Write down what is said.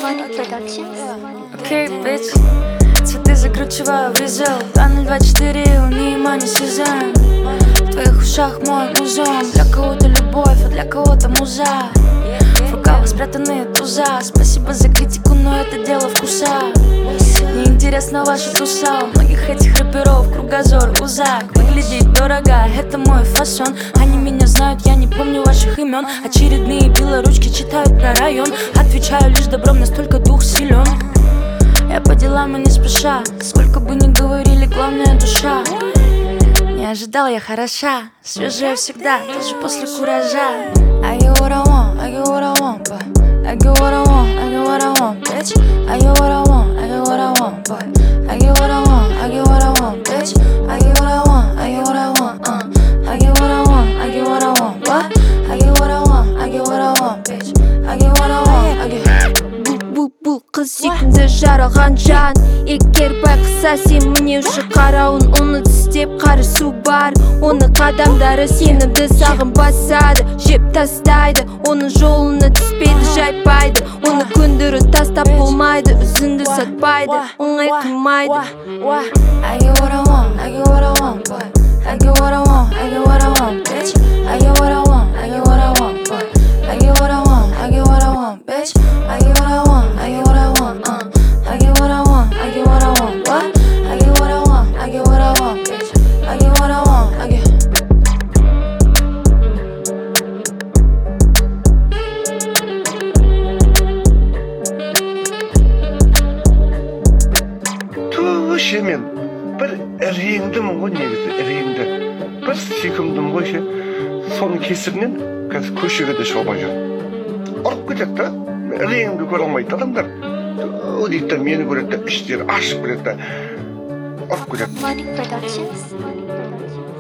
Окей, bitch. Цветы закручиваю в резол. Панель 24, у Нейма не сезон. В твоих ушах мой музон. Для кого-то любовь, а для кого-то муза. В рукавах спрятанные туза. Спасибо за критику, но это дело вкуса. Неинтересна ваша туса. У многих этих рэперов кругозор узак. Выглядеть дорого, это мой фасон. Они меня знают, я не помню ваших имен. Очередные белоручки читают про район. Отвечаю лишь добром, настолько дух силен. Я по делам и не спеша. Сколько бы ни говорили, главное душа. Не ожидал я хороша. Свежая всегда, даже после куража. I get what I want, I get what I want, but I get what I want, I get what I want, bitch. I get what I want, I get what I want, but I get what I want, I get what I want, bitch. I get what I want, I get what I want, I get what I want, I get what I want, what? I get what I want, I get what I want, bitch. I get what I want, I get. Бұл қыз сүйкімді жаралған жан. Егер байқаса сен міне уже қарауын, оны тістеп қарысу бар. Оны қадамдары сенімді сағым басады, жеп тастайды. Оның жолына түспейді, жайпайды. Оны көндірі тастап болмайды, үзінді сатпайды, оңай қылмайды. I get what I want, I get what I want, but I get what I want, I get what I want, bitch. I get what I want, I get what I want, but I get what I want, I get what I want, bitch. I get what I want, I get what I want, I get what I want, I get what I want, what? I get what I want, I get what I want, bitch. I get what I want, I get. Мен бір іреңдімін ғой, негізі іреңді. Бір сүйкімдім ғой ше. Соның кесірінен қазір көшеге де шыға алмай жүрмін. Ұрып кетеді да, іреңді көре алмайды адамдар. Дейді да мені көреді да, іштері ашып кетеді да, ұрып кетеді.